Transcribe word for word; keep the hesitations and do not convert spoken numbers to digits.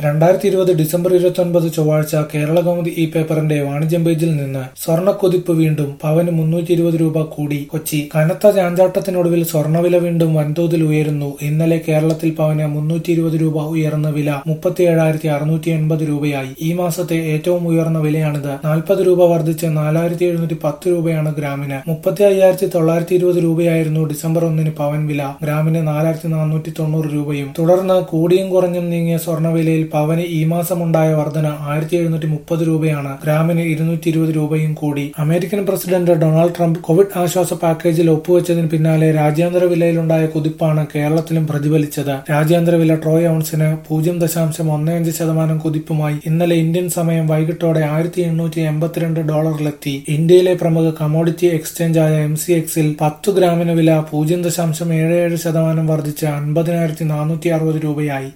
രണ്ടായിരത്തി ഇരുപത് ഡിസംബർ ഇരുപത്തൊൻപത് ചൊവ്വാഴ്ച കേരളകൗമുദി ഈ പേപ്പറിന്റെ വാണിജ്യം പേജിൽ നിന്ന് സ്വർണ്ണക്കൊതിപ്പ് വീണ്ടും പവന് മുന്നൂറ്റി ഇരുപത് രൂപ കൂടി. കൊച്ചി കനത്ത ചാഞ്ചാട്ടത്തിനൊടുവിൽ സ്വർണ്ണവില വീണ്ടും വൻതോതിൽ ഉയരുന്നു. ഇന്നലെ കേരളത്തിൽ പവന് മുന്നൂറ്റി ഇരുപത് രൂപ ഉയർന്ന വില മുപ്പത്തിയേഴായിരത്തി അറുന്നൂറ്റി എൺപത് രൂപയായി. ഈ മാസത്തെ ഏറ്റവും ഉയർന്ന വിലയാണിത്. നാൽപ്പത് രൂപ വർദ്ധിച്ച് നാലായിരത്തി എഴുന്നൂറ്റി പത്ത് രൂപയാണ് ഗ്രാമിന്. മുപ്പത്തി അയ്യായിരത്തി തൊള്ളായിരത്തി ഇരുപത് രൂപയായിരുന്നു ഡിസംബർ ഒന്നിന് പവൻ വില. ഗ്രാമിന് നാലായിരത്തി നാനൂറ്റി തൊണ്ണൂറ് രൂപയും. തുടർന്ന് കൂടിയും കുറഞ്ഞും നീങ്ങിയ സ്വർണ്ണവിലയിൽ പവന് ഈ മാസമുണ്ടായ വർധന ആയിരത്തി എഴുന്നൂറ്റി മുപ്പത് രൂപയാണ്. ഗ്രാമിന് ഇരുന്നൂറ്റി ഇരുപത് രൂപയും കൂടി. American president Donald Trump covid ആശ്വാസ പാക്കേജിൽ ഒപ്പുവെച്ചതിന് പിന്നാലെ രാജ്യാന്തര വിലയിലുണ്ടായ കുതിപ്പാണ് കേരളത്തിലും പ്രതിഫലിച്ചത്. രാജ്യാന്തര വില ട്രോയ് ഔൺസിന് പൂജ്യം ദശാംശം ഒന്ന് അഞ്ച് ശതമാനം കുതിപ്പുമായി ഇന്നലെ ഇന്ത്യൻ സമയം വൈകിട്ടോടെ ആയിരത്തി എണ്ണൂറ്റി എൺപത്തിരണ്ട് ഡോളറിലെത്തി. ഇന്ത്യയിലെ പ്രമുഖ കമോഡിറ്റി എക്സ്ചേഞ്ചായ എം സി എക്സിൽ പത്തു ഗ്രാമിന് വില പൂജ്യം ദശാംശം ഏഴ് ഏഴ് ശതമാനം വർദ്ധിച്ച് അൻപതിനായിരത്തി നാനൂറ്റി അറുപത് രൂപയായി.